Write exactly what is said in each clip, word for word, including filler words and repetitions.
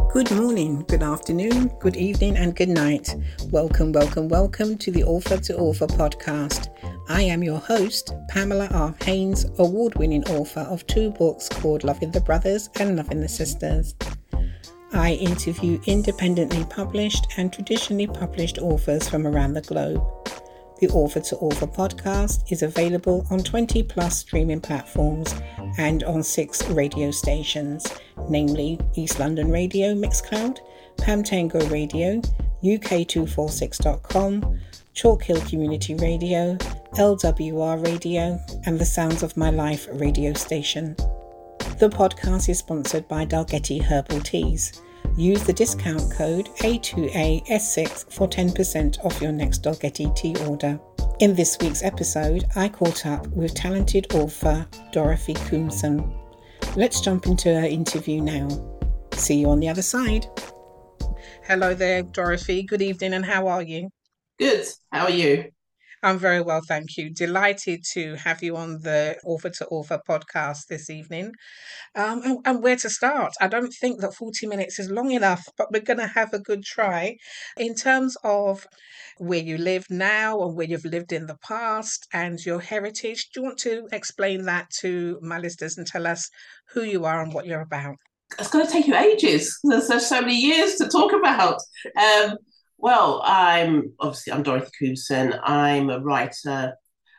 Good morning, good afternoon, good evening, and good night. Welcome, welcome, welcome to the Author to Author podcast. I am your host, Pamela R. Haynes, award-winning author of two books called Loving the Brothers and Loving the Sisters. I interview independently published and traditionally published authors from around the globe. The Author to Author podcast is available on twenty plus streaming platforms and on six radio stations, namely East London Radio Mixcloud, Pam Tango Radio, U K two forty-six dot com, Chalk Hill Community Radio, L W R Radio, and the Sounds of My Life radio station. The podcast is sponsored by Dalgety Herbal Teas. Use the discount code A two A S six for ten percent off your next Dalgety tea order. In this week's episode, I caught up with talented author Dorothy Koomson. Let's jump into her interview now. See you on the other side. Hello there, Dorothy. Good evening, and how are you? Good. How are you? I'm very well, thank you. Delighted to have you on the Author to Author podcast this evening. Um, and, and where to start? I don't think that forty minutes is long enough, but we're going to have a good try. In terms of where you live now and where you've lived in the past and your heritage, do you want to explain that to my listeners and tell us who you are and what you're about? It's going to take you ages. There's, there's so many years to talk about. Um, well, I'm obviously I'm Dorothy Koomson. I'm a writer.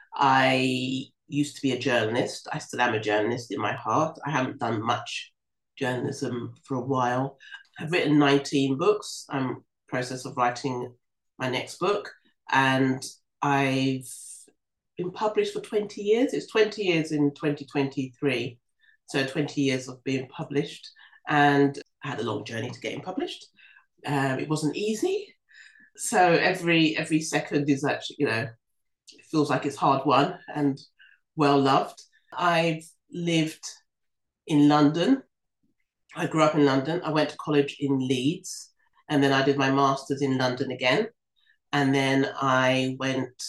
I used to be a journalist. I still am a journalist in my heart. I haven't done much journalism for a while. I've written nineteen books. I'm in the process of writing my next book. And I've been published for twenty years. It's twenty years in twenty twenty-three. So twenty years of being published. And I had a long journey to getting published. Um, it wasn't easy. So every every second is actually, you know, it feels like it's hard won and well loved. I've lived in London. I grew up in London. I went to college in Leeds, and then I did my master's in London again. And then I went,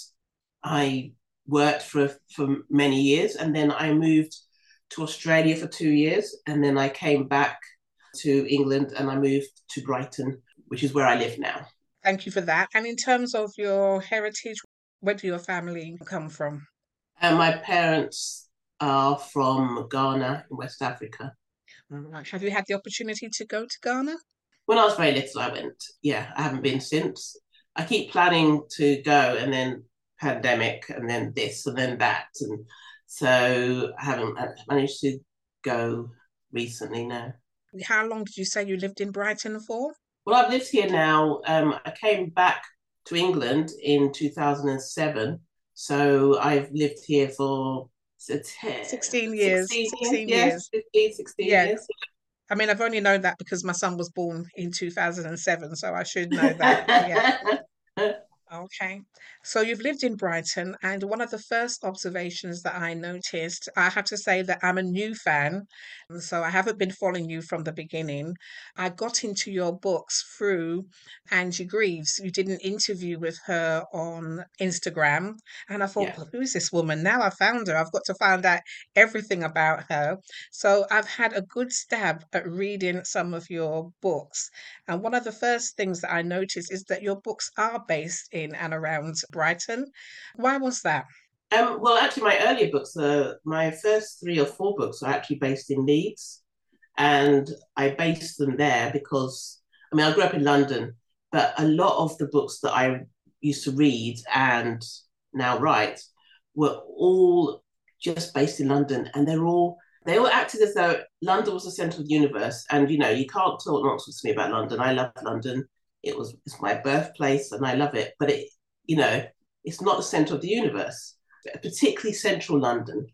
I worked for, for many years, and then I moved to Australia for two years. And then I came back to England and I moved to Brighton, which is where I live now. Thank you for that. And in terms of your heritage, where do your family come from? And my parents are from Ghana in West Africa. Right. Have you had the opportunity to go to Ghana? When I was very little, I went. Yeah, I haven't been since. I keep planning to go, and then pandemic, and then this, and then that. And so I haven't managed to go recently, no. How long did you say you lived in Brighton for? Well, I've lived here now. Um, I came back to England in two thousand seven. So I've lived here for so ten, sixteen years. sixteen, sixteen years. years. fifteen, sixteen yeah. years. I mean, I've only known that because my son was born in two thousand seven, so I should know that. Yeah. Okay. So you've lived in Brighton, and one of the first observations that I noticed, I have to say that I'm a new fan, so I haven't been following you from the beginning. I got into your books through Angie Greaves. You did an interview with her on Instagram, and I thought, Yeah. well, who is this woman? Now I found her. I've got to find out everything about her. So I've had a good stab at reading some of your books. And one of the first things that I noticed is that your books are based in and around Brighton. Why was that? Um, well, actually, my earlier books, uh, my first three or four books are actually based in Leeds. And I based them there because, I mean, I grew up in London, but a lot of the books that I used to read and now write were all just based in London. And they're all, they all acted as though London was the centre of the universe. And, you know, you can't talk nonsense to me about London. I love London. It was it's my birthplace and I love it. But, it, you know, it's not the centre of the universe, particularly central London.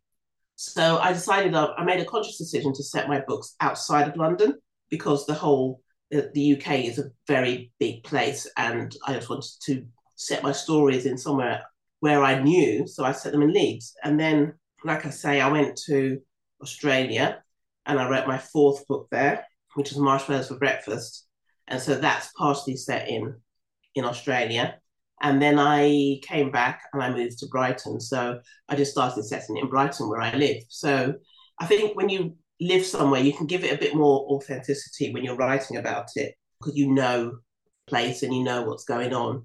So I decided, uh, I made a conscious decision to set my books outside of London because the whole, the, the U K is a very big place and I just wanted to set my stories in somewhere where I knew. So I set them in Leeds. And then, like I say, I went to Australia and I wrote my fourth book there, which is Marshmallows for Breakfast. And so that's partially set in, in Australia. And then I came back and I moved to Brighton. So I just started setting it in Brighton where I live. So I think when you live somewhere, you can give it a bit more authenticity when you're writing about it because you know the place and you know what's going on.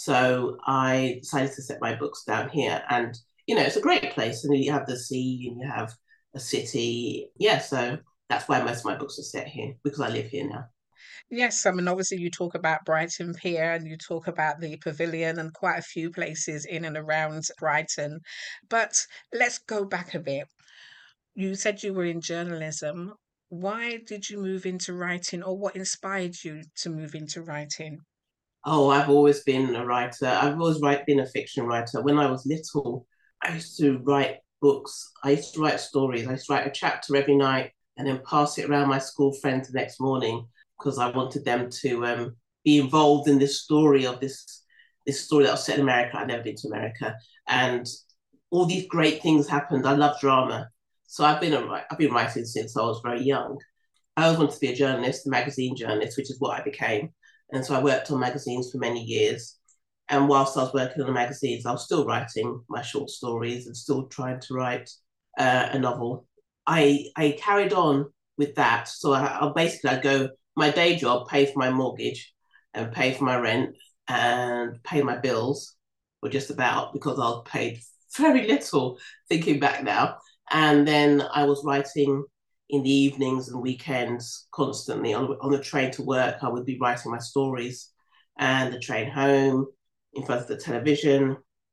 So I decided to set my books down here, and you know it's a great place, and you have the sea and you have a city. Yeah, so that's why most of my books are set here because I live here now. Yes, I mean, obviously, you talk about Brighton Pier and you talk about the Pavilion and quite a few places in and around Brighton. But let's go back a bit. You said you were in journalism. Why did you move into writing, or what inspired you to move into writing? Oh, I've always been a writer. I've always write, been a fiction writer. When I was little, I used to write books. I used to write stories. I used to write a chapter every night and then pass it around my school friends the next morning because I wanted them to um, be involved in this story of this this story that was set in America. I'd never been to America, and all these great things happened. I love drama, so I've been a, I've been writing since I was very young. I always wanted to be a journalist, a magazine journalist, which is what I became. And so I worked on magazines for many years. And whilst I was working on the magazines, I was still writing my short stories and still trying to write uh, a novel. I I carried on with that. So I, I basically I go my day job, pay for my mortgage, and pay for my rent, and pay my bills, or just about because I was paid very little. Thinking back now, and then I was writing in the evenings and weekends constantly on, on the train to work. I would be writing my stories, and the train home in front of the television.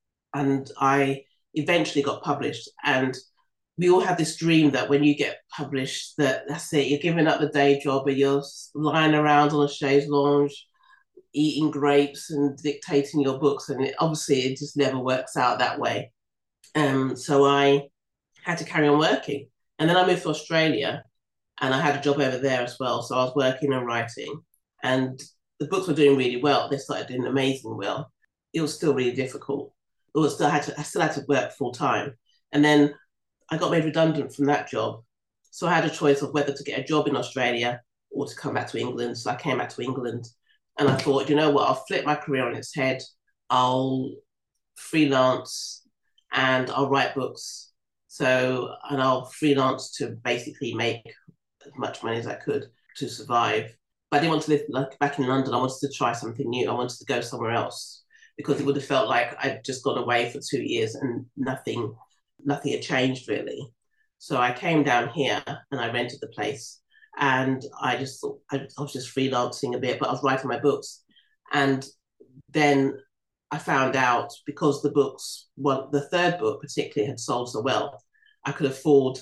And I eventually got published. And we all have this dream that when you get published, that that's it, you're giving up the day job and you're lying around on a chaise lounge, eating grapes and dictating your books. And it, obviously, it just never works out that way. Um, so I had to carry on working. And then I moved to Australia and I had a job over there as well. So I was working and writing, and the books were doing really well. They started doing amazing well. It was still really difficult. It was still had to, I still had to work full time. And then I got made redundant from that job. So I had a choice of whether to get a job in Australia or to come back to England. So I came back to England and I thought, you know what, I'll flip my career on its head. I'll freelance and I'll write books. So, and I'll freelance to basically make as much money as I could to survive. But I didn't want to live like back in London. I wanted to try something new. I wanted to go somewhere else because it would have felt like I'd just gone away for two years and nothing, nothing had changed really. So I came down here and I rented the place, and I just thought I, I was just freelancing a bit, but I was writing my books. And then I found out because the books, well, the third book particularly had sold so well, I could afford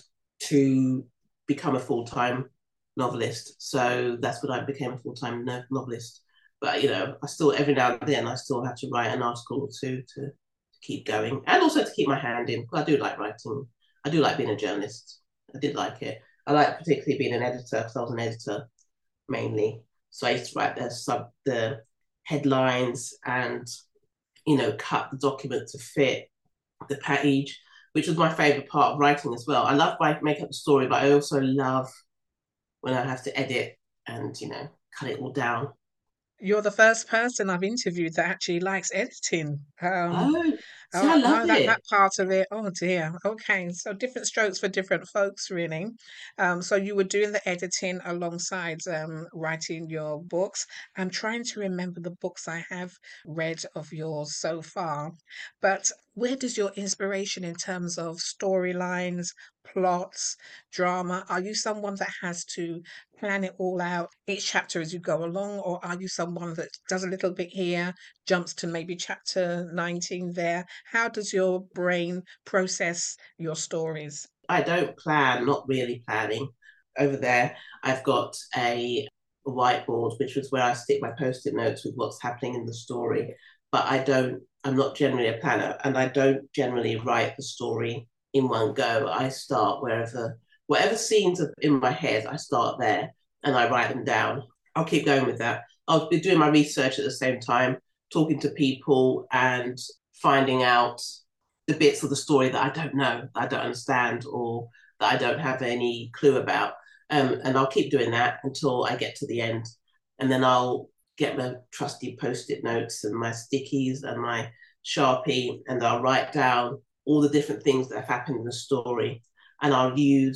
to become a full-time novelist. So that's when I became a full-time no- novelist. But you know, I still every now and then I still have to write an article or two to, to keep going, and also to keep my hand in. I do like writing. I do like being a journalist. I did like it. I like particularly being an editor because I was an editor mainly. So I used to write the sub the headlines and you know cut the document to fit the page, which was my favorite part of writing as well. I love writing, make up the story, but I also love when I have to edit and you know cut it all down. You're the first person I've interviewed that actually likes editing. Um, Oh, see, I oh love no, that that it. part of it. Oh dear. Okay, so different strokes for different folks, really. Um, so you were doing the editing alongside um, writing your books. I'm trying to remember the books I have read of yours so far, but where does your inspiration in terms of storylines, plots, drama? Are you someone that has to plan it all out each chapter as you go along, or are you someone that does a little bit here, jumps to maybe chapter nineteen there? How does your brain process your stories? I don't plan, not really planning. Over there, I've got a whiteboard, which is where I stick my post-it notes with what's happening in the story. But I don't, I'm not generally a planner, and I don't generally write the story in one go. I start wherever, whatever scenes are in my head, I start there and I write them down. I'll keep going with that. I'll be doing my research at the same time, talking to people and finding out the bits of the story that I don't know, that I don't understand, or that I don't have any clue about. Um, and I'll keep doing that until I get to the end. And then I'll get my trusty post-it notes and my stickies and my Sharpie, and I'll write down all the different things that have happened in the story. And I'll use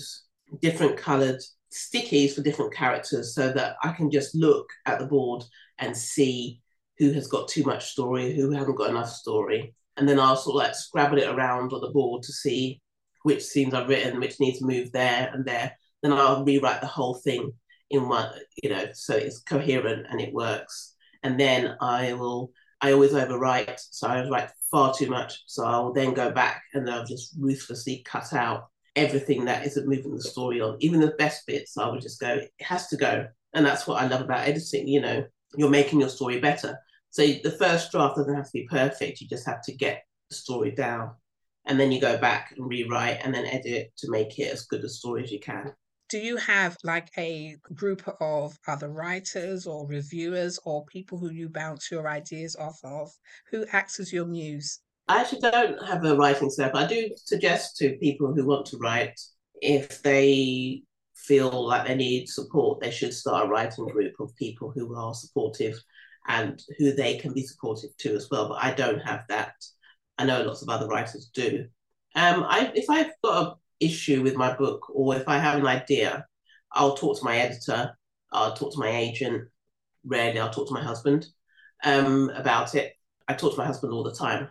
different coloured stickies for different characters so that I can just look at the board and see who has got too much story, who hasn't got enough story. And then I'll sort of like scrabble it around on the board to see which scenes I've written, which need to move there and there. Then I'll rewrite the whole thing in one, you know, so it's coherent and it works. And then I will, I always overwrite. So I write far too much. So I'll then go back and I'll just ruthlessly cut out everything that isn't moving the story on. Even the best bits, I would just go, it has to go. And that's what I love about editing, you know, you're making your story better. So the first draft doesn't have to be perfect. You just have to get the story down. And then you go back and rewrite and then edit to make it as good a story as you can. Do you have like a group of other writers or reviewers or people who you bounce your ideas off of? Who acts as your muse? I actually don't have a writing circle. I do suggest to people who want to write, if they feel like they need support, they should start a writing group of people who are supportive and who they can be supportive to as well. But I don't have that. I know lots of other writers do. Um, I, if I've got an issue with my book or if I have an idea, I'll talk to my editor, I'll talk to my agent, rarely I'll talk to my husband um, about it. I talk to my husband all the time.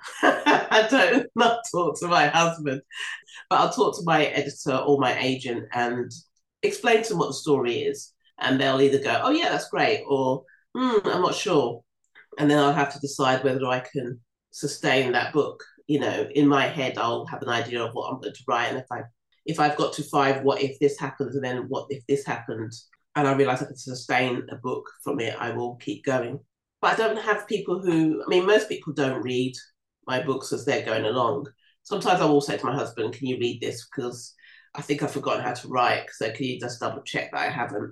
I don't not talk to my husband, but I'll talk to my editor or my agent and explain to them what the story is. And they'll either go, oh yeah, that's great, or mm, I'm not sure. And then I'll have to decide whether I can sustain that book. You know, in my head, I'll have an idea of what I'm going to write. And if I if I've got to five, what if this happens, and then what if this happened, and I realize I can sustain a book from it, I will keep going. But I don't have people who, I mean, most people don't read my books as they're going along. Sometimes I will say to my husband, can you read this? Because I think I've forgotten how to write. So can you just double check that I haven't?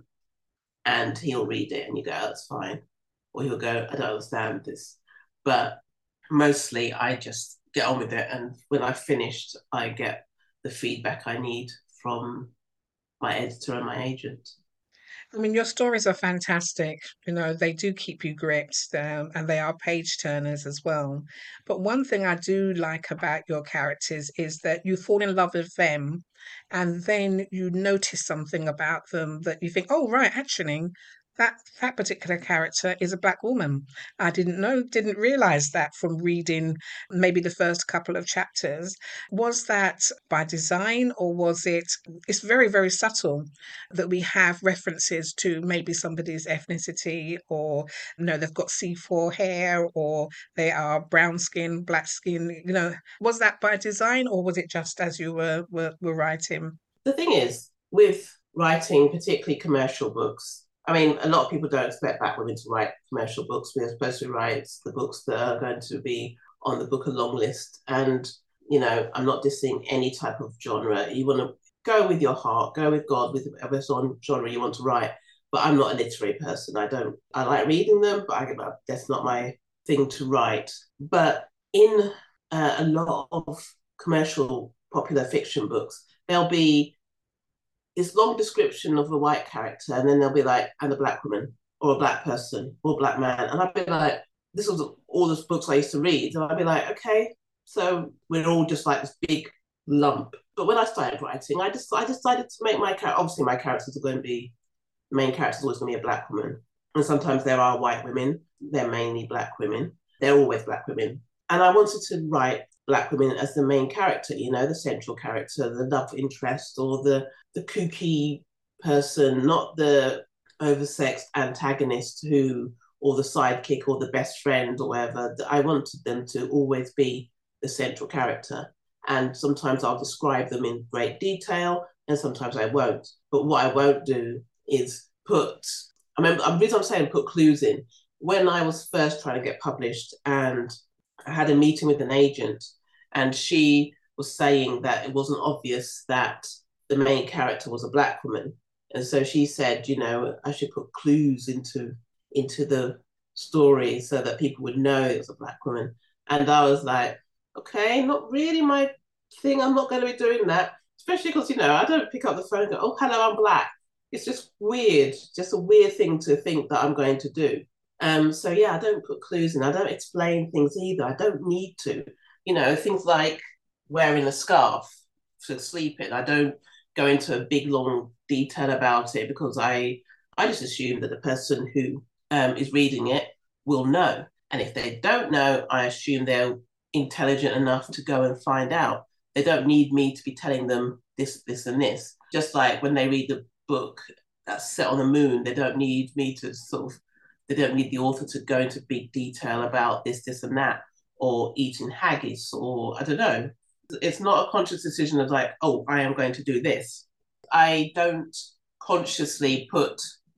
And he'll read it and you go, oh, that's fine. Or he'll go, I don't understand this. But mostly I just get on with it. And when I've finished, I get the feedback I need from my editor and my agent. I mean, your stories are fantastic. You know, they do keep you gripped, um, and they are page turners as well. But one thing I do like about your characters is that you fall in love with them and then you notice something about them that you think, oh, right, actually, that that particular character is a black woman. I didn't know, didn't realize that from reading maybe the first couple of chapters. Was that by design or was it? It's very, very subtle that we have references to maybe somebody's ethnicity or, you know, they've got C four hair or they are brown skin, black skin. You know, was that by design or was it just as you were were, were writing? The thing is, with writing, particularly commercial books, I mean, a lot of people don't expect black women to write commercial books. We're supposed to write the books that are going to be on the book along list. And, you know, I'm not dissing any type of genre. You want to go with your heart, go with God, with whatever genre you want to write. But I'm not a literary person. I don't, I like reading them, but I, that's not my thing to write. But in uh, a lot of commercial popular fiction books, there'll be this long description of a white character, and then they'll be like, and a black woman, or a black person, or a black man. And I'd be like, this was all the books I used to read. And I'd be like, okay, so we're all just like this big lump. But when I started writing, I just I decided to make my character, obviously my characters are going to be, the main character is always going to be a black woman. And sometimes there are white women, they're mainly black women. They're always black women. And I wanted to write black women as the main character, you know, the central character, the love interest, or the the kooky person, not the oversexed antagonist who, or the sidekick, or the best friend, or whatever. I wanted them to always be the central character. And sometimes I'll describe them in great detail, and sometimes I won't. But what I won't do is put, I mean, the reason I'm saying put clues in, when I was first trying to get published and I had a meeting with an agent, and she was saying that it wasn't obvious that the main character was a black woman. And so she said, you know, I should put clues into, into the story so that people would know it was a black woman. And I was like, okay, not really my thing. I'm not going to be doing that. Especially because, you know, I don't pick up the phone and go, oh, hello, I'm black. It's just weird, just a weird thing to think that I'm going to do. Um, so yeah, I don't put clues in. I don't explain things either. I don't need to. You know, things like wearing a scarf to sleep in. I don't go into a big long detail about it because I I just assume that the person who um, is reading it will know. And if they don't know, I assume they're intelligent enough to go and find out. They don't need me to be telling them this, this, and this. Just like when they read the book that's set on the moon, they don't need me to sort of, they don't need the author to go into big detail about this, this, and that, or eating haggis, or I don't know. It's not a conscious decision of like, oh, I am going to do this. I don't consciously put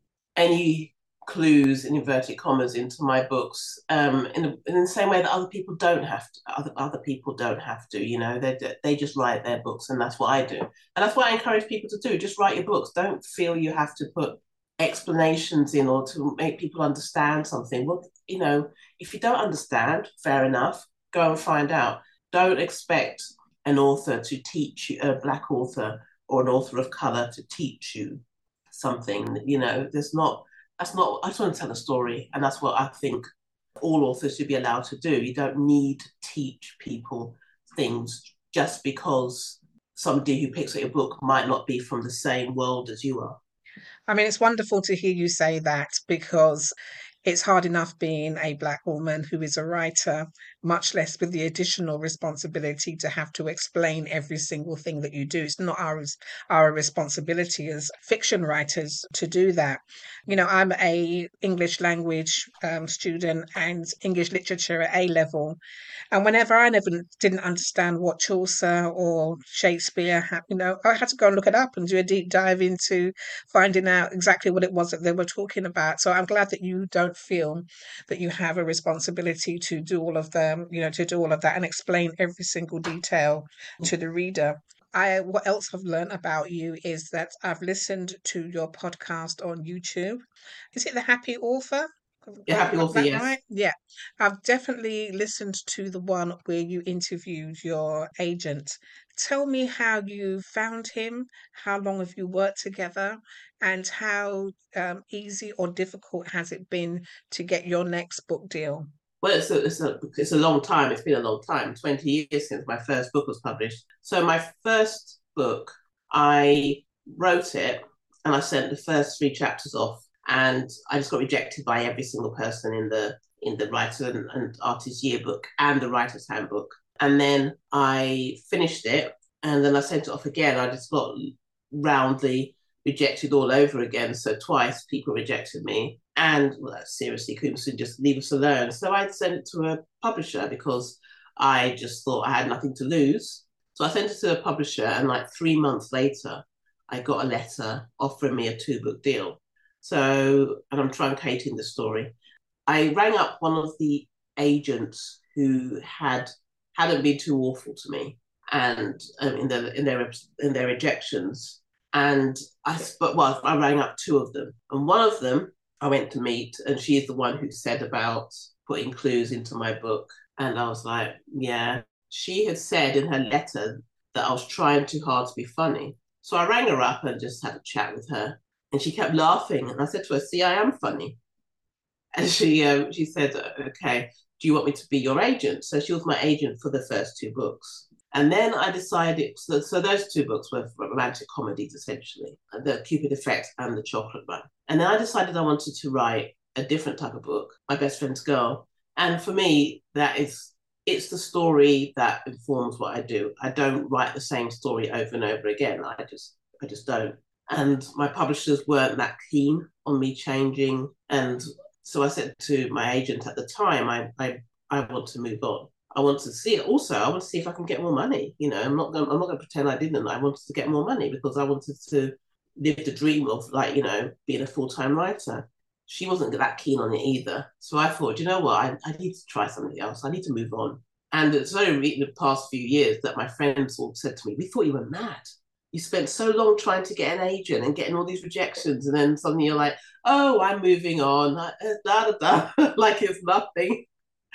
any clues in inverted commas into my books um, in, the, in the same way that other people don't have to. Other, other people don't have to, you know, they, they just write their books, and that's what I do. And that's what I encourage people to do. Just write your books. Don't feel you have to put explanations in or to make people understand something. Well, you know, if you don't understand, fair enough, go and find out. Don't expect an author to teach you, a Black author or an author of colour to teach you something. You know, there's not, that's not, I just want to tell a story. And that's what I think all authors should be allowed to do. You don't need to teach people things just because somebody who picks up your book might not be from the same world as you are. I mean, it's wonderful to hear you say that, because it's hard enough being a Black woman who is a writer, much less with the additional responsibility to have to explain every single thing that you do. It's not our, our responsibility as fiction writers to do that. You know, I'm a English language um, student and English literature at A level. And whenever I never didn't understand what Chaucer or Shakespeare had, you know, I had to go and look it up and do a deep dive into finding out exactly what it was that they were talking about. So I'm glad that you don't feel that you have a responsibility to do all of them, you know, to do all of that and explain every single detail to the reader. I, what else I've learned about you is that I've listened to your podcast on YouTube. Is it The Happy Author? Yeah, Happy Author, yes. Right? Yeah. I've definitely listened to the one where you interviewed your agent. Tell me how you found him, how long have you worked together, and how um, easy or difficult has it been to get your next book deal? Well, it's a, it's a it's a long time. It's been a long time. twenty years since my first book was published. So my first book, I wrote it and I sent the first three chapters off, and I just got rejected by every single person in the in the writer and, and artist yearbook and the writer's handbook. And then I finished it, and then I sent it off again. I just got roundly rejected all over again. So twice people rejected me. And well, seriously, Coomson, just leave us alone. So I sent it to a publisher because I just thought I had nothing to lose. So I sent it to a publisher, and like three months later, I got a letter offering me a two-book deal. So, and I'm truncating the story. I rang up one of the agents who had hadn't been too awful to me, and um, in their in their in their rejections. And I, but well, I rang up two of them, and one of them I went to meet, and she's the one who said about putting clues into my book. And I was like, yeah. She had said in her letter that I was trying too hard to be funny. So I rang her up and just had a chat with her. And she kept laughing. And I said to her, see, I am funny. And she um, she said, okay, do you want me to be your agent? So she was my agent for the first two books. And then I decided, so, so those two books were romantic comedies, essentially, The Cupid Effect and The Chocolate Run. And then I decided I wanted to write a different type of book, My Best Friend's Girl. And for me, that is, it's the story that informs what I do. I don't write the same story over and over again. I just, I just don't. And my publishers weren't that keen on me changing. And so I said to my agent at the time, I, I, I want to move on. I want to see it. Also, I want to see if I can get more money. You know, I'm not going. I'm not going to pretend I didn't. I wanted to get more money because I wanted to live the dream of, like, you know, being a full time writer. She wasn't that keen on it either. So I thought, you know what, I, I need to try something else. I need to move on. And it's only in the past few years that my friends all said to me, "We thought you were mad. You spent so long trying to get an agent and getting all these rejections, and then suddenly you're like, oh, I'm moving on, da da da," like it's nothing.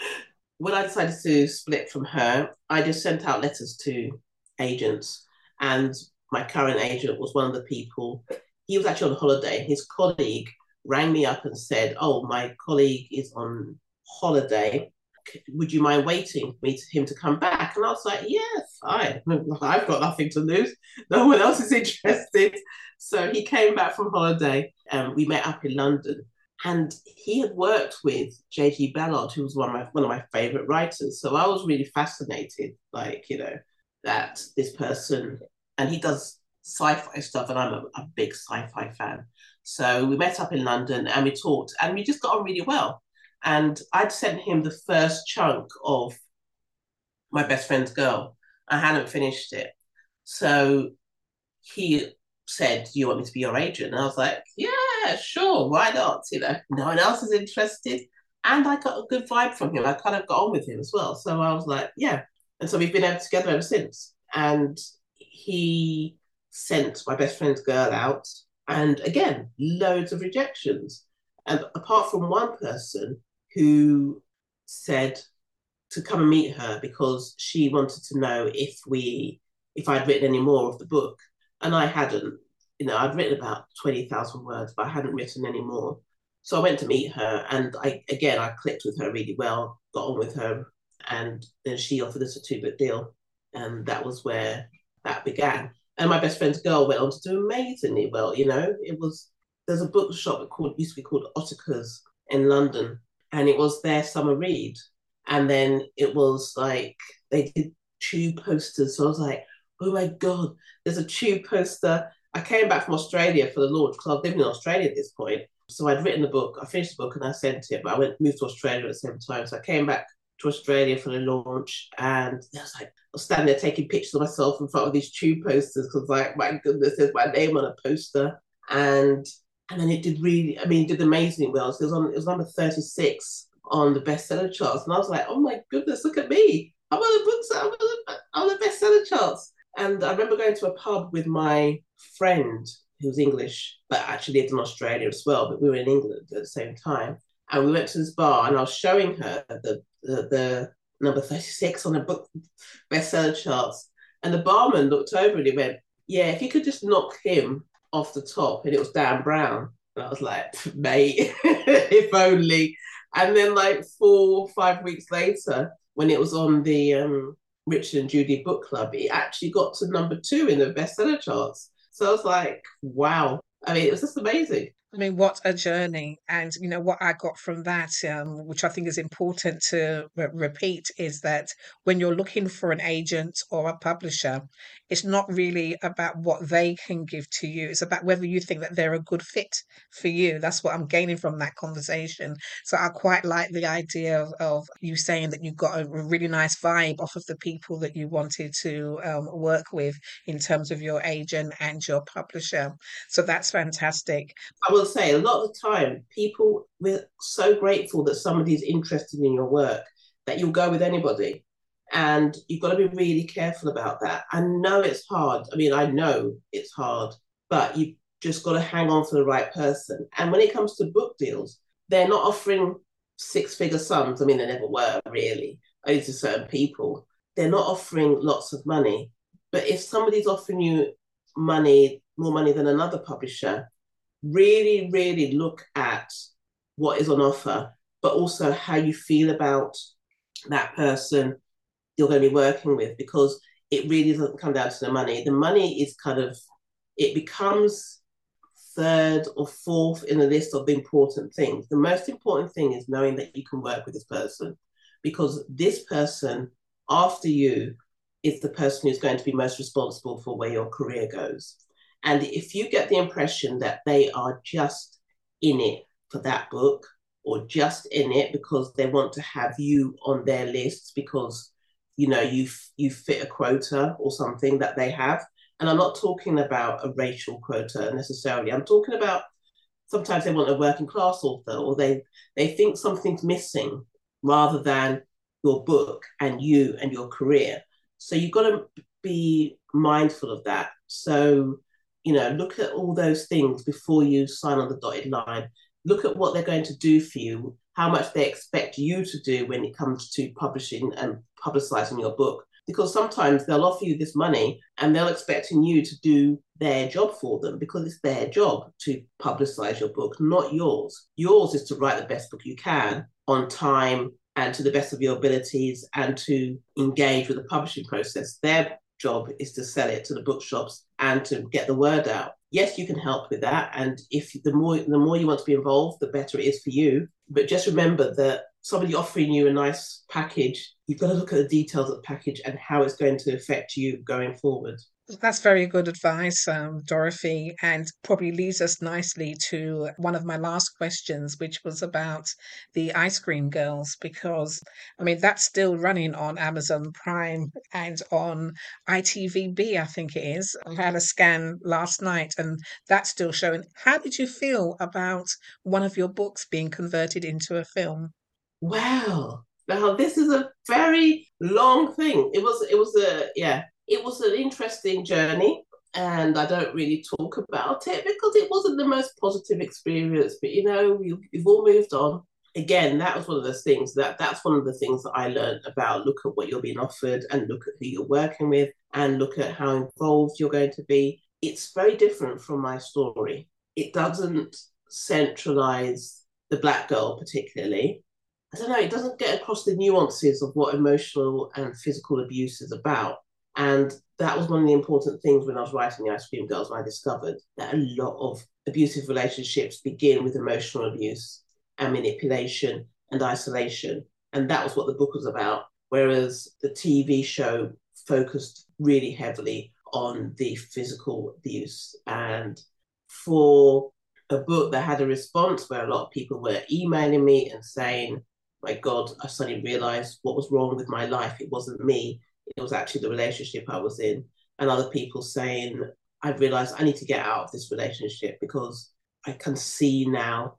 When I decided to split from her, I just sent out letters to agents, and my current agent was one of the people. He was actually on holiday. His colleague rang me up and said, oh, my colleague is on holiday would you mind waiting for me to, him to come back? And I was like, yeah, fine. I've got nothing to lose. No one else is interested. So he came back from holiday and we met up in London. And he had worked with J G Ballard, who was one of my one of my favorite writers. So I was really fascinated, like, you know, that this person, and he does sci-fi stuff, and I'm a, a big sci-fi fan. So we met up in London and we talked, and we just got on really well. And I'd sent him the first chunk of My Best Friend's Girl. I hadn't finished it. So he said, do you want me to be your agent? And I was like, yeah, sure, why not? You know, no one else is interested. And I got a good vibe from him. I kind of got on with him as well. So I was like, yeah. And so we've been together ever since. And he sent My Best Friend's Girl out. And again, loads of rejections. And apart from one person who said to come and meet her because she wanted to know if we, if I'd written any more of the book. And I hadn't, you know, I'd written about twenty thousand words, but I hadn't written any more. So I went to meet her, and I, again, I clicked with her really well, got on with her, and then she offered us a two-book deal. And that was where that began. And My Best Friend's Girl went on to do amazingly well, you know. It was, there's a bookshop called, used to be called Ottakers in London, and it was their summer read. And then it was like, they did tube posters. So I was like, oh my God, there's a tube poster. I came back from Australia for the launch because I was living in Australia at this point. So I'd written the book, I finished the book and I sent it, but I went moved to Australia at the same time. So I came back to Australia for the launch, and I was like, I was standing there taking pictures of myself in front of these tube posters because, like, my goodness, there's my name on a poster. And and then it did really, I mean, it did amazingly well. So it was on, it was number thirty-six on the bestseller charts, and I was like, oh my goodness, look at me! I'm on the books, I'm on the, on the bestseller charts. And I remember going to a pub with my friend who was English, but actually lived in Australia as well, but we were in England at the same time. And we went to this bar, and I was showing her the, the, the number thirty-six on the book bestseller charts. And the barman looked over and he went, yeah, if you could just knock him off the top. And it was Dan Brown. And I was like, mate, if only. And then like four or five weeks later, when it was on the um, Richard and Judy book club, it actually got to number two in the bestseller charts. So I was like, wow. I mean, it was just amazing. I mean, what a journey. And, you know, what I got from that, um, which I think is important to re- repeat, is that when you're looking for an agent or a publisher, it's not really about what they can give to you. It's about whether you think that they're a good fit for you. That's what I'm gaining from that conversation. So I quite like the idea of, of you saying that you got a really nice vibe off of the people that you wanted to um, work with in terms of your agent and your publisher. So that's fantastic. I will say a lot of the time, people, we're so grateful that somebody's interested in your work that you'll go with anybody. And you've got to be really careful about that. I know it's hard. I mean, I know it's hard, but you've just got to hang on for the right person. And when it comes to book deals, they're not offering six-figure sums. I mean, they never were really, only to certain people. They're not offering lots of money. But if somebody's offering you money, more money than another publisher, really, really look at what is on offer, but also how you feel about that person you're going to be working with, because it really doesn't come down to the money. The money is kind of, it becomes third or fourth in the list of the important things. The most important thing is knowing that you can work with this person, because this person after you is the person who's going to be most responsible for where your career goes. And if you get the impression that they are just in it for that book, or just in it because they want to have you on their list because, you know, you you fit a quota or something that they have. And I'm not talking about a racial quota necessarily. I'm talking about sometimes they want a working class author, or they, they think something's missing rather than your book and you and your career. So you've got to be mindful of that. So, you know, look at all those things before you sign on the dotted line. Look at what they're going to do for you, how much they expect you to do when it comes to publishing and publicizing your book. Because sometimes they'll offer you this money and they're expecting you to do their job for them, because it's their job to publicize your book, not yours. Yours is to write the best book you can on time and to the best of your abilities and to engage with the publishing process. Their job is to sell it to the bookshops and to get the word out. Yes, you can help with that. And if the more the more you want to be involved, the better it is for you. But just remember that somebody offering you a nice package, you've got to look at the details of the package and how it's going to affect you going forward. That's very good advice, um, Dorothy, and probably leads us nicely to one of my last questions, which was about the Ice Cream Girls, because I mean, that's still running on Amazon Prime and on I T V B, I think it is. I had a scan last night and that's still showing. How did you feel about one of your books being converted into a film? Wow. Now this is a very long thing. It was it was a yeah, it was an interesting journey, and I don't really talk about it because it wasn't the most positive experience, but you know, we, we've all moved on. Again, that was one of those things that that's one of the things that I learned about. Look at what you're being offered and look at who you're working with and look at how involved you're going to be. It's very different from my story. It doesn't centralize the black girl particularly. I don't know, it doesn't get across the nuances of what emotional and physical abuse is about. And that was one of the important things when I was writing The Ice Cream Girls, when I discovered that a lot of abusive relationships begin with emotional abuse and manipulation and isolation. And that was what the book was about. Whereas the T V show focused really heavily on the physical abuse. And for a book that had a response where a lot of people were emailing me and saying, my God, I suddenly realized what was wrong with my life. It wasn't me. It was actually the relationship I was in. And other people saying, I realized I need to get out of this relationship because I can see now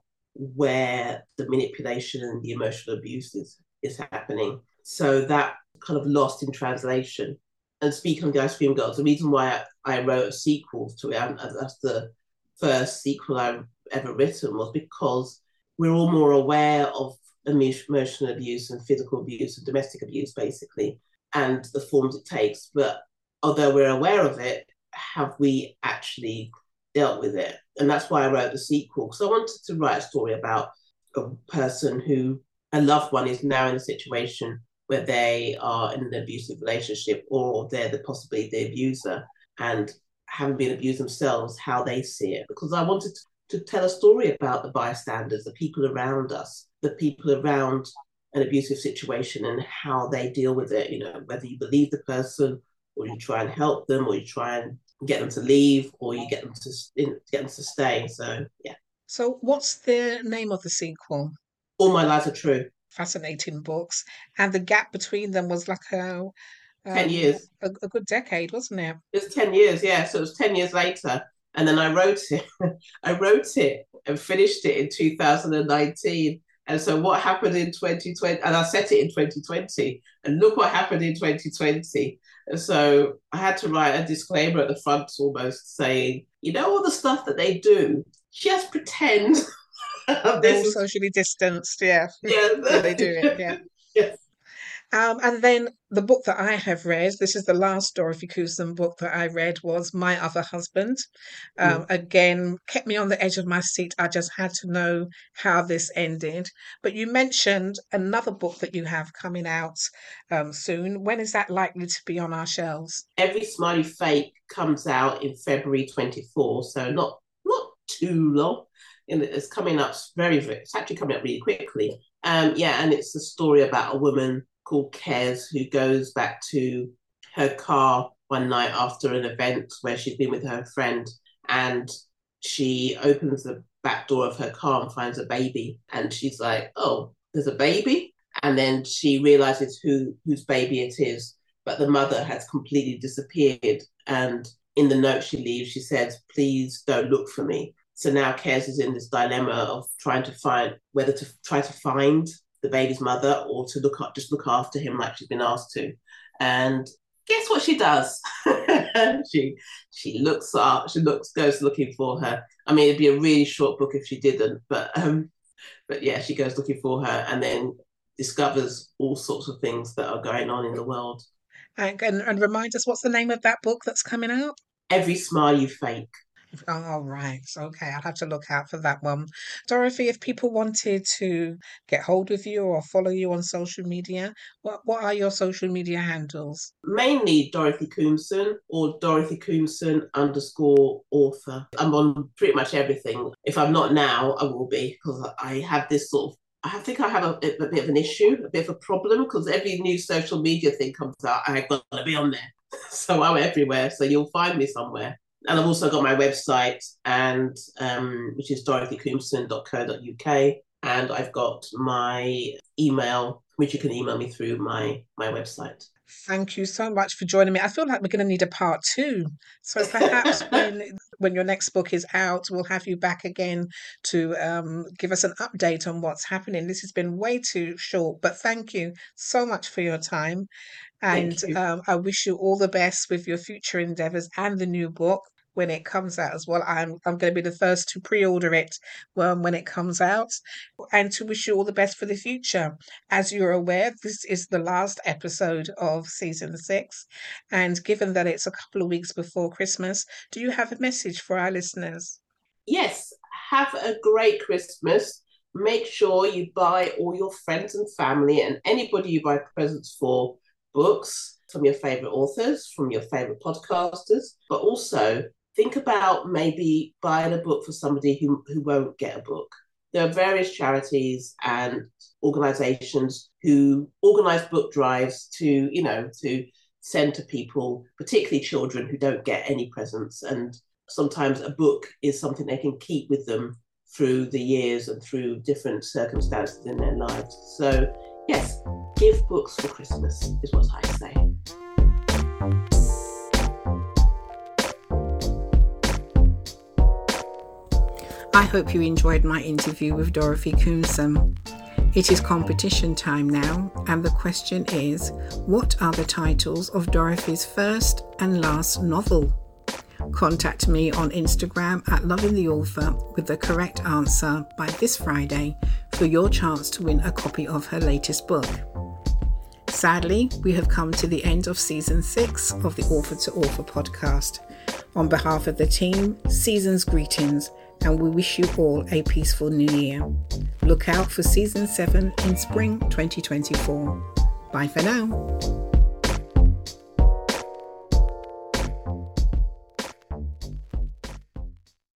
where the manipulation and the emotional abuse is, is happening. So that kind of lost in translation. And speaking of the Ice Cream Girls, the reason why I, I wrote a sequel to it, and that's the first sequel I've ever written, was because we're all more aware of emotional abuse and physical abuse and domestic abuse, basically, and the forms it takes. But although we're aware of it, have we actually dealt with it? And that's why I wrote the sequel, because I wanted to write a story about a person who, a loved one, is now in a situation where they are in an abusive relationship or they're the, possibly the abuser, and having been abused themselves, how they see it. Because I wanted to, to tell a story about the bystanders, the people around us, the people around an abusive situation and how they deal with it. You know, whether you believe the person or you try and help them or you try and get them to leave or you get them to get them to stay. So yeah. So, what's the name of the sequel? All My Lies Are True. Fascinating books, and the gap between them was like a ten um, years. a, a good decade, wasn't it? It was ten years, yeah. So it was ten years later. And then I wrote it. I wrote it and finished it in two thousand nineteen. And so what happened in twenty twenty, and I set it in twenty twenty, and look what happened in twenty twenty. And so I had to write a disclaimer at the front almost saying, you know, all the stuff that they do, just pretend. They're all socially distanced, yeah. Yeah. Yeah, they do it, yeah. Yes. Um, and then the book that I have read, this is the last Dorothy Cuson book that I read, was My Other Husband. Um, Mm. again, kept me on the edge of my seat. I just had to know how this ended. But you mentioned another book that you have coming out um, soon. When is that likely to be on our shelves? Every Smiley Fake comes out in February twenty-fourth, so not not too long. And it's coming up very, very, it's actually coming up really quickly. Um, yeah, and it's a story about a woman called Kez who goes back to her car one night after an event where she's been with her friend, and she opens the back door of her car and finds a baby, and she's like, oh, there's a baby. And then she realizes who whose baby it is, but the mother has completely disappeared. And in the note she leaves, she says, please don't look for me. So now Kez is in this dilemma of trying to find whether to try to find the baby's mother or to look up, just look after him like she's been asked to. And guess what she does? she she looks up, she looks goes looking for her. I mean, it'd be a really short book if she didn't, but um, but yeah, she goes looking for her and then discovers all sorts of things that are going on in the world. And, and, and remind us, what's the name of that book that's coming out? Every Smile You Fake. Oh, right. Okay, I'll have to look out for that one. Dorothy, if people wanted to get hold of you or follow you on social media, what, what are your social media handles? Mainly Dorothy Coomson or Dorothy Coomson underscore author. I'm on pretty much everything. If I'm not now, I will be, because I have this sort of I think I have a, a bit of an issue, a bit of a problem, because every new social media thing comes out, I've got to be on there. So I'm everywhere. So you'll find me somewhere. And I've also got my website, and um, which is dorothy coomson dot co dot uk. And I've got my email, which you can email me through my my website. Thank you so much for joining me. I feel like we're going to need a part two. So perhaps when when your next book is out, we'll have you back again to um, give us an update on what's happening. This has been way too short, but thank you so much for your time. And Thank you. um, I wish you all the best with your future endeavors and the new book when it comes out as well. I'm I'm going to be the first to pre-order it um, when it comes out, and to wish you all the best for the future. As you're aware, this is the last episode of season six, and given that it's a couple of weeks before Christmas, do you have a message for our listeners? Yes, have a great Christmas. Make sure you buy all your friends and family and anybody you buy presents for books from your favorite authors, from your favorite podcasters, but also think about maybe buying a book for somebody who, who won't get a book. There are various charities and organizations who organize book drives to, you know, to send to people, particularly children who don't get any presents. And sometimes a book is something they can keep with them through the years and through different circumstances in their lives. So, yes, give books for Christmas is what I say. I hope you enjoyed my interview with Dorothy Coomson. It is competition time now, and the question is, what are the titles of Dorothy's first and last novel? Contact me on Instagram at Loving the Author with the correct answer by this Friday for your chance to win a copy of her latest book. Sadly, we have come to the end of season six of the Author to Author podcast. On behalf of the team, season's greetings, and we wish you all a peaceful new year. Look out for season seven in spring twenty twenty-four. Bye for now.